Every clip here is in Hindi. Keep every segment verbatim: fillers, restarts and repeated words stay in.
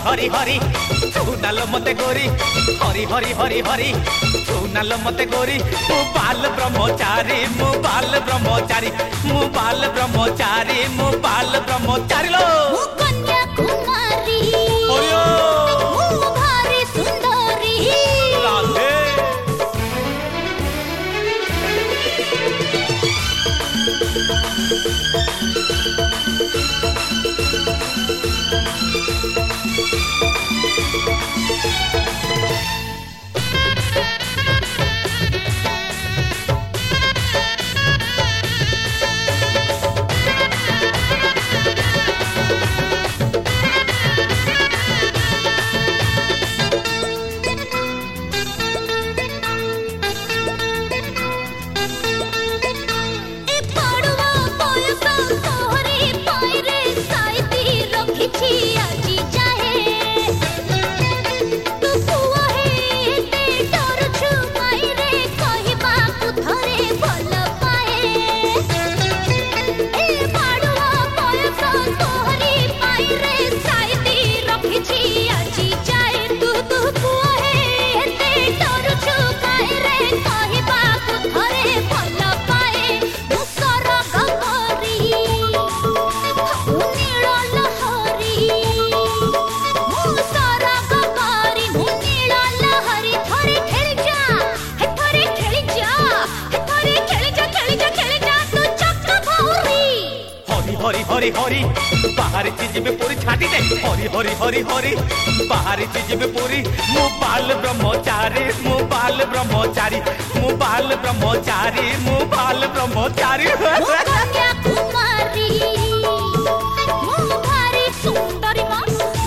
हरि हरि सुनाल मते गोरी हरि हरि हरि हरि सुनाल मते गोरी मु बाल ब्रह्मचारी मु बाल ब्रह्मचारी मु बाल ब्रह्मचारी मु बाल ब्रह्मचारी लो मु कन्या कुमारी ओयो मु भारी सुंदरी राधे हरि हरि हरि बाहर चीज में पूरी छाटी दे हरि हरि हरि हरि बाहर चीज में पूरी मु बाल ब्रह्मचारी मु बाल ब्रह्मचारी मु बाल ब्रह्मचारी मु बाल ब्रह्मचारी कन्या कुमारी मु भारी सुंदरी मा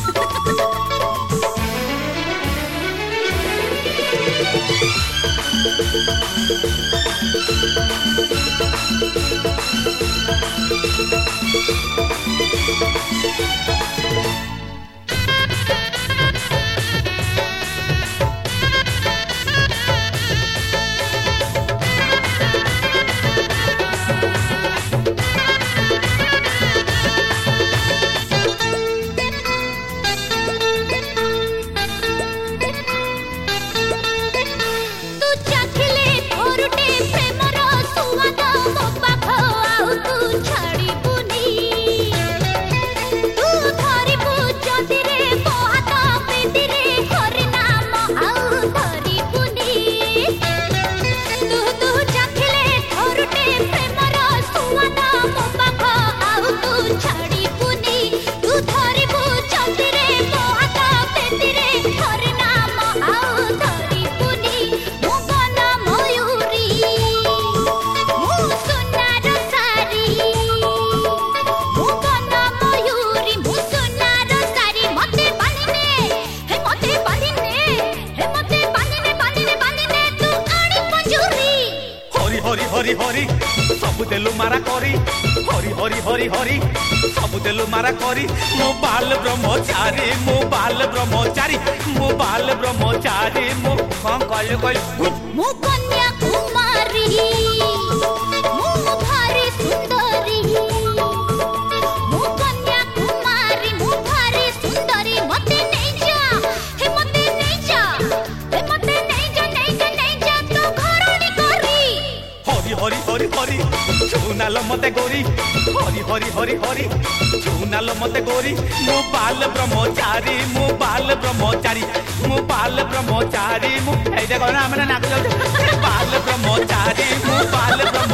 हरि हरि सबु देलु मारा करी हरि हरि हरि हरि सबु देलु मारा करी मु बाल ब्रह्मचारी मु बाल ब्रह्मचारी मु बाल ब्रह्मचारी मु कौन कहले कहले मु कन्या कुमारी मु भारी सुंदरी मु कन्या कुमारी मु भारी सुंदरी मते नहीं जा हे मते नहीं जा हे मते नहीं जा नहीं जा नहीं जा तो घरणी करी हरि हरि हरि सुनाल मते गोरी हरि हरि हरि हरि सुनाल मते गोरी मु बाल ब्रह्मचारी मु बाल ब्रह्मचारी मु बाल ब्रह्मचारी मु ए देखो ना हमने नाक बाल ब्रह्मचारी मु बाल